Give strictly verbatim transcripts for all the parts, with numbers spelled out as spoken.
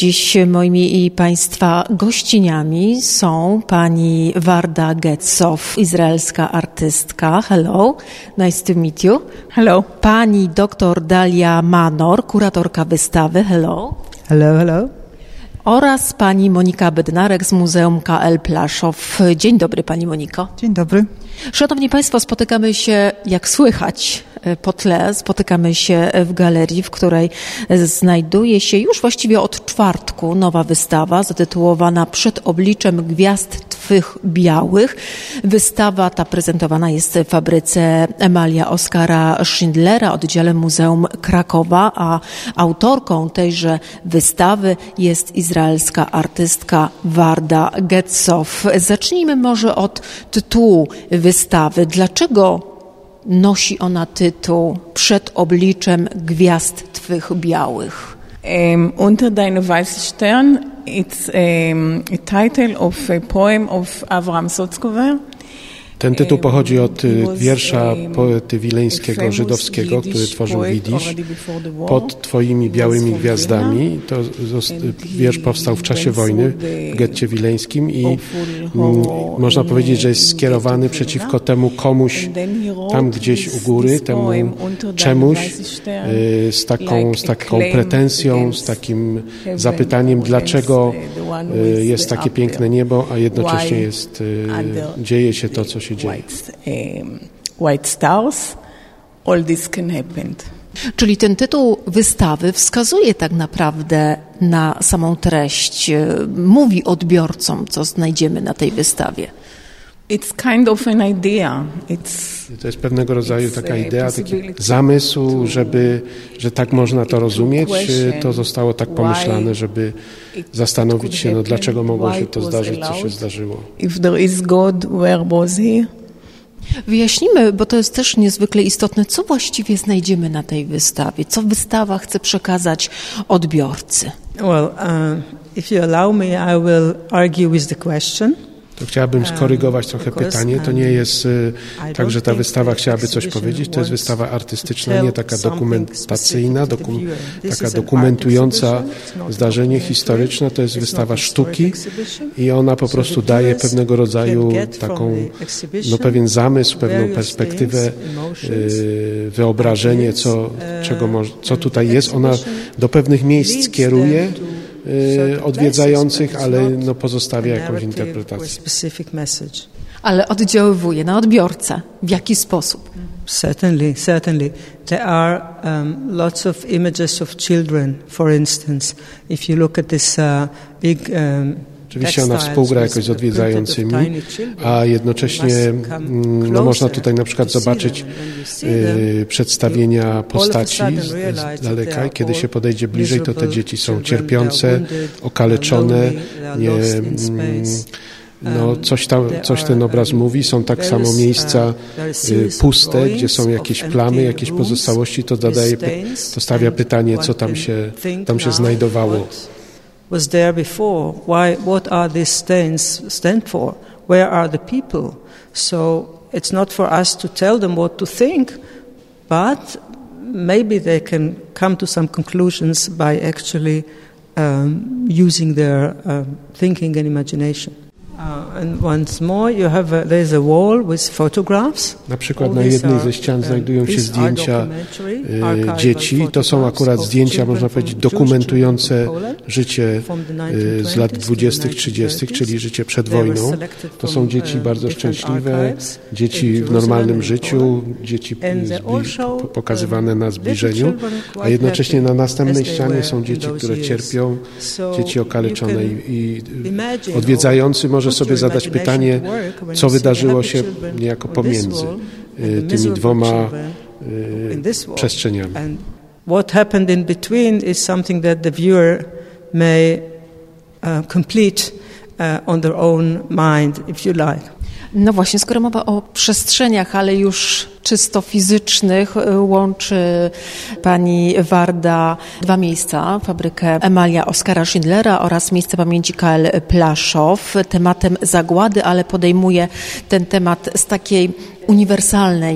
Dziś moimi i Państwa gościniami są pani Warda Getzow, izraelska artystka. Hello, nice to meet you. Hello. Pani doktor Dalia Manor, kuratorka wystawy. Hello. Hello, hello. Oraz pani Monika Bednarek z Muzeum K L Plaszow. Dzień dobry, pani Moniko. Dzień dobry. Szanowni Państwo, spotykamy się, jak słychać po tle, spotykamy się w galerii, w której znajduje się już właściwie od czwartku nowa wystawa zatytułowana Przed obliczem gwiazd Twych białych. Wystawa ta prezentowana jest w fabryce Emalia Oskara Schindlera, oddziale Muzeum Krakowa, a autorką tejże wystawy jest izraelska artystka Warda Getzow. Zacznijmy może od tytułu wystawy. Dlaczego nosi ona tytuł Przed obliczem gwiazd Twych białych? Um, unter deine weiße Stern, it's um, a title of a poem of Avram Sotzkover. Ten tytuł pochodzi od wiersza poety wileńskiego, żydowskiego, który tworzył Widisz, Pod Twoimi białymi gwiazdami. To wiersz powstał w czasie wojny w getcie wileńskim i mm, można powiedzieć, że jest skierowany przeciwko temu komuś tam gdzieś u góry, temu czemuś y, z taką, z taką pretensją, z takim zapytaniem, dlaczego y, jest takie piękne niebo, a jednocześnie jest, y, dzieje się to, co się dzieje. White, um, white stars, all this can happen. Czyli ten tytuł wystawy wskazuje tak naprawdę na samą treść, mówi odbiorcom, co znajdziemy na tej wystawie. It's kind of an idea. It's, to jest pewnego rodzaju taka idea, taki zamysł, żeby, że tak można to rozumieć. To zostało tak pomyślane, żeby zastanowić się, no dlaczego mogło się to zdarzyć, co się zdarzyło. If there is God, where was he? Wyjaśnimy, bo to jest też niezwykle istotne, co właściwie znajdziemy na tej wystawie, co wystawa chce przekazać odbiorcy. Well, uh, if you allow me, I will argue with the question. To chciałabym skorygować trochę pytanie. To nie jest tak, że ta wystawa chciałaby coś powiedzieć. To jest wystawa artystyczna, nie taka dokumentacyjna, dokum, taka dokumentująca zdarzenie historyczne. To jest wystawa sztuki i ona po prostu daje pewnego rodzaju taką, no, pewien zamysł, pewną perspektywę, wyobrażenie, co, czego, co tutaj jest. Ona do pewnych miejsc kieruje odwiedzających, ale no, pozostawia jakąś interpretację. Ale oddziaływuje na odbiorcę. W jaki sposób? Certainly, certainly. There are um, lots of images of children, for instance. If you look at this uh, big um, Oczywiście ona współgra jakoś z odwiedzającymi, a jednocześnie no, można tutaj na przykład zobaczyć y, przedstawienia postaci z, z daleka. Kiedy się podejdzie bliżej, to te dzieci są cierpiące, okaleczone, nie, no, coś, tam, coś ten obraz mówi. Są tak samo miejsca y, puste, gdzie są jakieś plamy, jakieś pozostałości. To, dodaje, to stawia pytanie, co tam się, tam się znajdowało. Was there before? Why? What are these stains stand for? Where are the people? So it's not for us to tell them what to think, but maybe they can come to some conclusions by actually um, using their um, thinking and imagination. Uh, and once more, you have a, there's a wall with photographs. Na przykład na jednej ze ścian znajdują się zdjęcia y, dzieci. To są akurat zdjęcia, można powiedzieć, dokumentujące życie y, z lat dwudziestych, trzydziestych, czyli życie przed wojną. To są dzieci bardzo szczęśliwe, dzieci w normalnym życiu, dzieci zbli- pokazywane na zbliżeniu, a jednocześnie na następnej ścianie są dzieci, które cierpią, dzieci okaleczone i, i odwiedzający może sobie zadać pytanie, co wydarzyło się niejako pomiędzy y, tymi dwoma y, przestrzeniami. What happened in between is something that the viewer may uh, complete uh, on their own mind, if you like. No właśnie, skoro mowa o przestrzeniach, ale już czysto fizycznych, łączy pani Warda dwa miejsca, fabrykę Emalia Oskara Schindlera oraz miejsce pamięci K L Plaszow, tematem zagłady, ale podejmuje ten temat z takiej uniwersalnej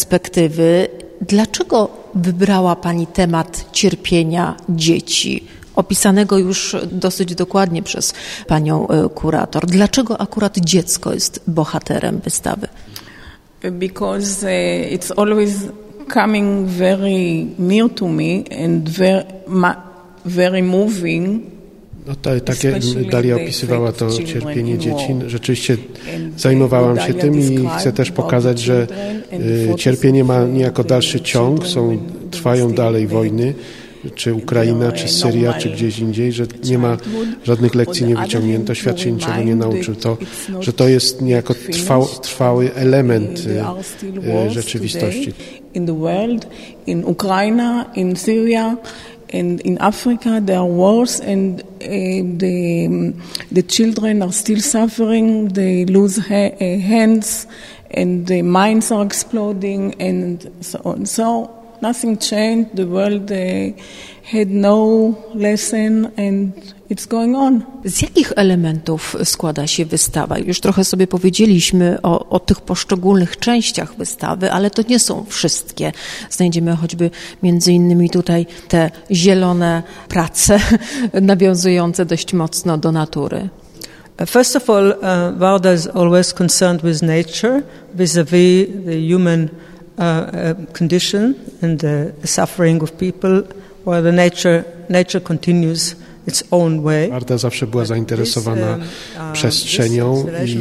perspektywy. Dlaczego wybrała pani temat cierpienia dzieci? opisanego już dosyć dokładnie przez panią kurator. Dlaczego akurat dziecko jest bohaterem wystawy? Because uh, it's always coming very near to me and very, very moving. No to, takie Dalia opisywała to cierpienie dzieci. Rzeczywiście zajmowałam się tym i chcę też pokazać, że cierpienie ma niejako dalszy ciąg, są, trwają dalej wojny, czy Ukraina, czy Syria, czy gdzieś indziej, że nie ma żadnych lekcji nie wyciągnięto, świat się niczego nie nauczył. To, że to jest niejako trwał, trwały element rzeczywistości. In the world, in Ukraine, in Syria, and in Africa there are wars and uh, the, the children are still suffering, they lose ha- uh, hands and the mines are exploding and so on. So nothing changed, the world uh, had no lesson and it's going on. Z jakich elementów składa się wystawa? Już trochę sobie powiedzieliśmy o, o tych poszczególnych częściach wystawy, ale to nie są wszystkie. Znajdziemy choćby między innymi tutaj te zielone prace nawiązujące dość mocno do natury. First of all, uh, Varda is always concerned with nature, vis-a-vis the human uh, uh, condition and the, the suffering of people, while the nature, nature continues its own way. Varda zawsze była zainteresowana przestrzenią i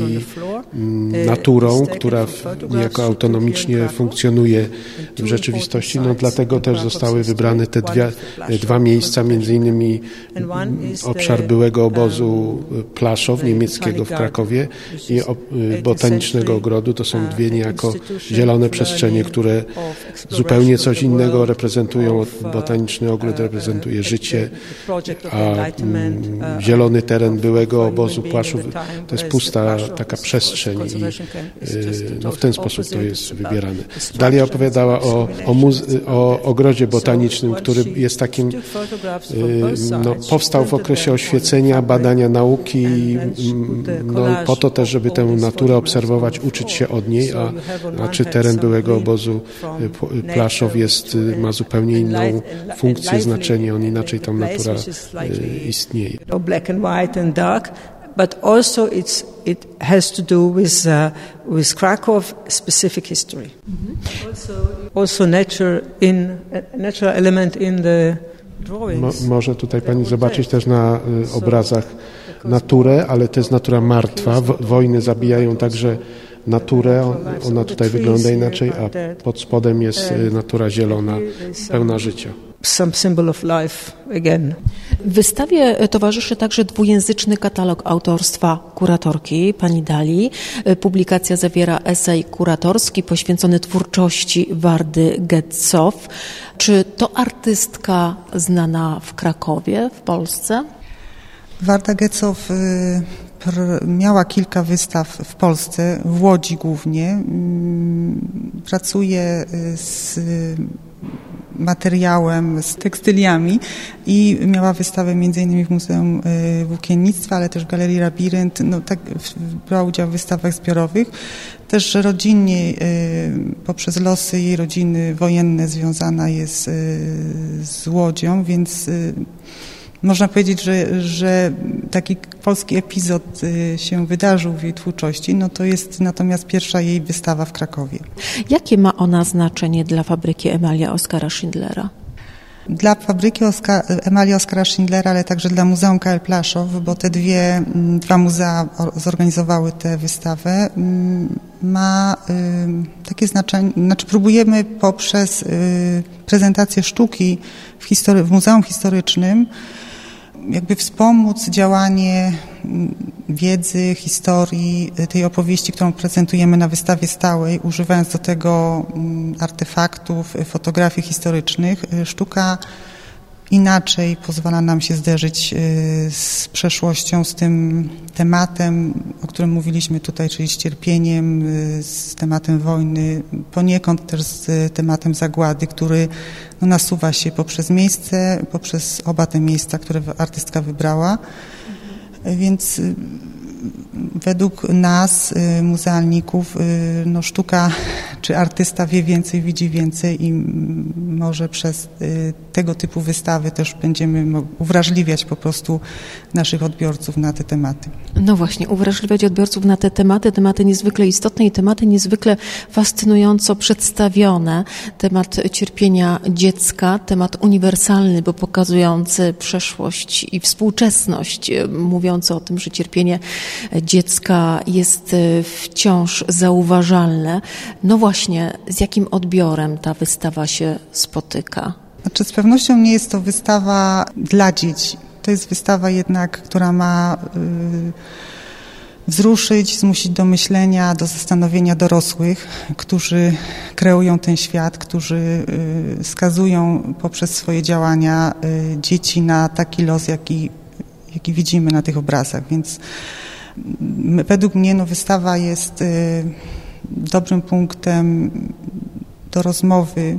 naturą, która niejako autonomicznie funkcjonuje w rzeczywistości. No, dlatego też zostały wybrane te dwie, dwa miejsca, między innymi obszar byłego obozu Plaszow niemieckiego w Krakowie i botanicznego ogrodu. To są dwie niejako zielone przestrzenie, które zupełnie coś innego reprezentują. Botaniczny ogród reprezentuje życie, a zielony teren byłego obozu Płaszów to jest pusta taka przestrzeń i no, w ten sposób to jest wybierane. Dalia opowiadała o, o, muze- o ogrodzie botanicznym, który jest takim, no, powstał w okresie oświecenia, badania nauki, no, po to też, żeby tę naturę obserwować, uczyć się od niej, a, a czy teren byłego obozu Płaszów jest, ma zupełnie inną funkcję, znaczenie, on inaczej tam natura istnieje. Black and white and dark, but also it's it has to do with uh, with Krakow specific history. Mm-hmm. Also, also nature in a natural element in the drawings. Mo, może tutaj pani zobaczyć też na y, obrazach naturę, ale to jest natura martwa. W, wojny zabijają także naturę, ona tutaj wygląda inaczej, a pod spodem jest y, natura zielona, pełna życia. Some symbol of life again. W wystawie towarzyszy także dwujęzyczny katalog autorstwa kuratorki, pani Dali. Publikacja zawiera esej kuratorski poświęcony twórczości Vardy Getzow. Czy to artystka znana w Krakowie, w Polsce? Varda Getzow miała kilka wystaw w Polsce, w Łodzi głównie. Pracuje z materiałem, z tekstyliami i miała wystawę między innymi w Muzeum Włókiennictwa, ale też w Galerii Labirynt. No, tak, brała udział w wystawach zbiorowych. Też rodzinnie poprzez losy jej rodziny wojenne związana jest z Łodzią, więc można powiedzieć, że, że taki polski epizod się wydarzył w jej twórczości, no to jest natomiast pierwsza jej wystawa w Krakowie. Jakie ma ona znaczenie dla fabryki Emalia Oskara Schindlera? Dla fabryki Oska, Emalia Oskara Schindlera, ale także dla Muzeum K L Plaszow, bo te dwie, dwa muzea zorganizowały tę wystawę, ma y, takie znaczenie, znaczy próbujemy poprzez y, prezentację sztuki w, history, w Muzeum Historycznym jakby wspomóc działanie wiedzy, historii, tej opowieści, którą prezentujemy na wystawie stałej, używając do tego artefaktów, fotografii historycznych. Sztuka inaczej pozwala nam się zderzyć z przeszłością, z tym tematem, o którym mówiliśmy tutaj, czyli z cierpieniem, z tematem wojny, poniekąd też z tematem zagłady, który no, nasuwa się poprzez miejsce, poprzez oba te miejsca, które artystka wybrała. Więc według nas, muzealników, no sztuka czy artysta wie więcej, widzi więcej i może przez tego typu wystawy też będziemy uwrażliwiać po prostu naszych odbiorców na te tematy. No właśnie, uwrażliwiać odbiorców na te tematy, tematy niezwykle istotne i tematy niezwykle fascynująco przedstawione. Temat cierpienia dziecka, temat uniwersalny, bo pokazujący przeszłość i współczesność, mówiący o tym, że cierpienie dziecka jest wciąż zauważalne. No właśnie, z jakim odbiorem ta wystawa się spotyka? Znaczy, z pewnością nie jest to wystawa dla dzieci. To jest wystawa jednak, która ma y, wzruszyć, zmusić do myślenia, do zastanowienia dorosłych, którzy kreują ten świat, którzy y, skazują poprzez swoje działania y, dzieci na taki los, jaki, jaki widzimy na tych obrazach. Więc y, według mnie no, wystawa jest y, dobrym punktem do rozmowy y,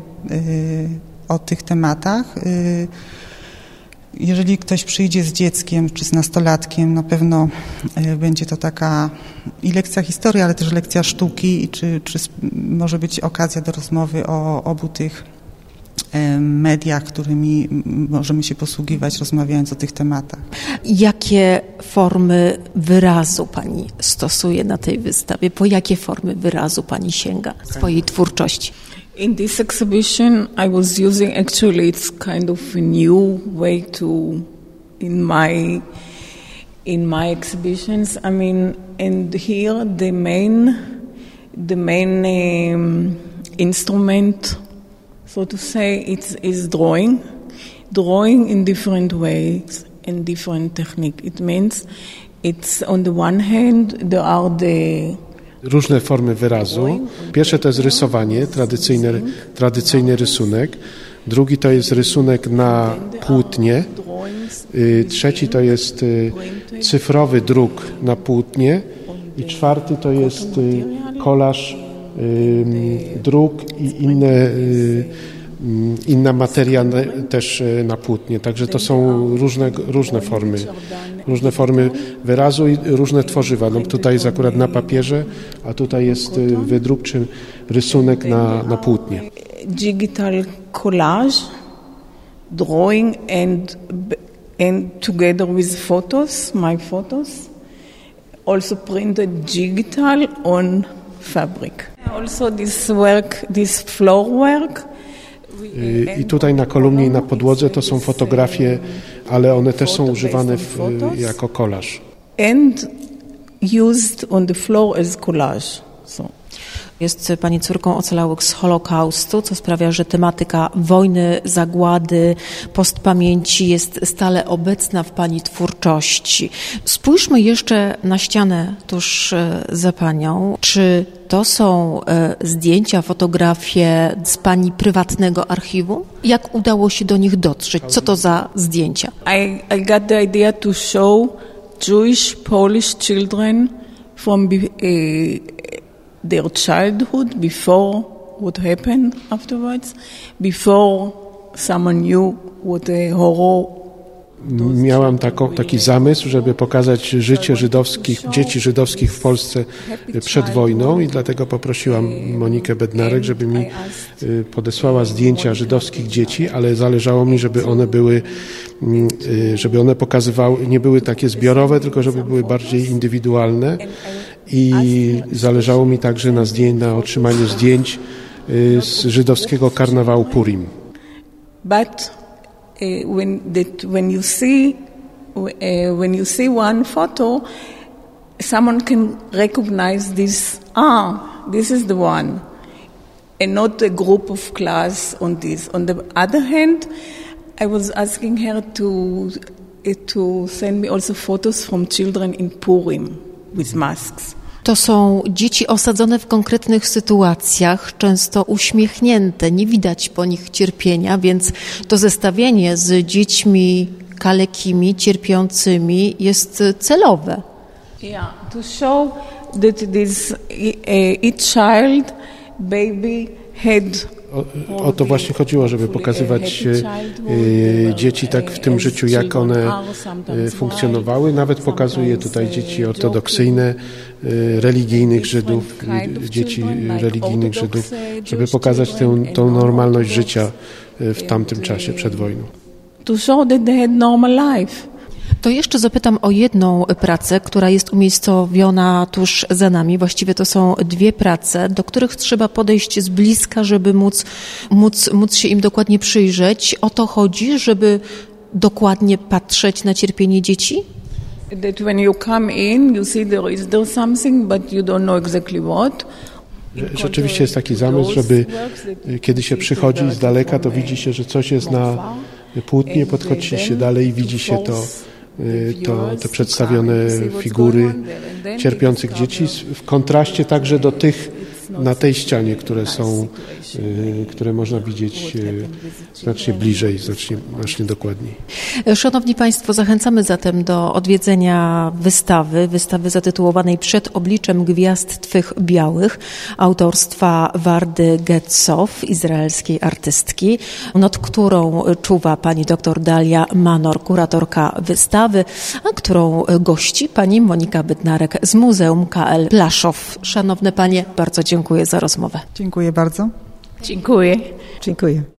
o tych tematach. Y, Jeżeli ktoś przyjdzie z dzieckiem czy z nastolatkiem, na pewno będzie to taka i lekcja historii, ale też lekcja sztuki, czy, czy może być okazja do rozmowy o obu tych mediach, którymi możemy się posługiwać, rozmawiając o tych tematach. Jakie formy wyrazu Pani stosuje na tej wystawie? Po jakie formy wyrazu Pani sięga w swojej twórczości? In this exhibition, I was using, actually, it's kind of a new way to, in my, in my exhibitions. I mean, and here the main, the main um, instrument, so to say, it's, is drawing, drawing in different ways and different technique. It means it's on the one hand, there are the różne formy wyrazu. Pierwsze to jest rysowanie, tradycyjny, tradycyjny rysunek. Drugi to jest rysunek na płótnie. Trzeci to jest cyfrowy druk na płótnie. I czwarty to jest kolaż, druk i inne, inna materia też na płótnie. Także to są różne, różne formy. Różne formy wyrazu i różne tworzywa. No tutaj jest akurat na papierze, a tutaj jest wydruk czy rysunek na, na płótnie. Digital collage, drawing and, and together with photos, my photos, also printed digital on fabric. Also this work, this floor work. I tutaj na kolumnie i na podłodze to są fotografie, ale one też są używane w, jako kolaż. And used on the floor as collage. So. Jest Pani córką ocalałych z Holokaustu, co sprawia, że tematyka wojny, zagłady, postpamięci jest stale obecna w Pani twórczości. Spójrzmy jeszcze na ścianę tuż za Panią. Czy to są zdjęcia, fotografie z Pani prywatnego archiwum? Jak udało się do nich dotrzeć? Co to za zdjęcia? I, I got the idea to show Jewish Polish children from uh, their childhood, before what happened afterwards, before someone knew what a horror. Miałam taką, taki zamysł, żeby pokazać życie żydowskich, dzieci żydowskich w Polsce przed wojną i dlatego poprosiłam Monikę Bednarek, żeby mi podesłała zdjęcia żydowskich dzieci, ale zależało mi, żeby one były, żeby one pokazywały, nie były takie zbiorowe, tylko żeby były bardziej indywidualne i zależało mi także na, zdjęć, na otrzymaniu zdjęć z żydowskiego karnawału Purim. But Uh, when that when you see uh, when you see one photo, someone can recognize this. Ah, this is the one, and not a group of class on this. On the other hand, I was asking her to uh, to send me also photos from children in Purim with masks. To są dzieci osadzone w konkretnych sytuacjach, często uśmiechnięte, nie widać po nich cierpienia, więc to zestawienie z dziećmi kalekimi, cierpiącymi jest celowe. Yeah, to show that this each child, baby had o, o to właśnie chodziło, żeby pokazywać dzieci tak w tym życiu, jak one funkcjonowały. Nawet pokazuje tutaj dzieci ortodoksyjne, religijnych Żydów, dzieci religijnych Żydów, żeby pokazać tę, tą normalność życia w tamtym czasie przed wojną. To show that they had normal life. To jeszcze zapytam o jedną pracę, która jest umiejscowiona tuż za nami. Właściwie to są dwie prace, do których trzeba podejść z bliska, żeby móc, móc, móc się im dokładnie przyjrzeć. O to chodzi, żeby dokładnie patrzeć na cierpienie dzieci? That when you come in, you see there is there something, but you don't know exactly what. Rzeczywiście jest taki zamysł, żeby kiedy się przychodzi z daleka, to widzi się, że coś jest na płótnie, podchodzi się dalej i widzi się to, to, te przedstawione figury cierpiących dzieci w kontraście także do tych na tej ścianie, które są, które można widzieć znacznie bliżej, znacznie, znacznie dokładniej. Szanowni Państwo, zachęcamy zatem do odwiedzenia wystawy, wystawy zatytułowanej Przed obliczem gwiazd Twych białych, autorstwa Wardy Getzow, izraelskiej artystki, nad którą czuwa pani dr Dalia Manor, kuratorka wystawy, a którą gości pani Monika Bednarek z Muzeum K L Plaszow. Szanowne panie, bardzo dziękuję za rozmowę. Dziękuję bardzo. Dziękuję. Dziękuję.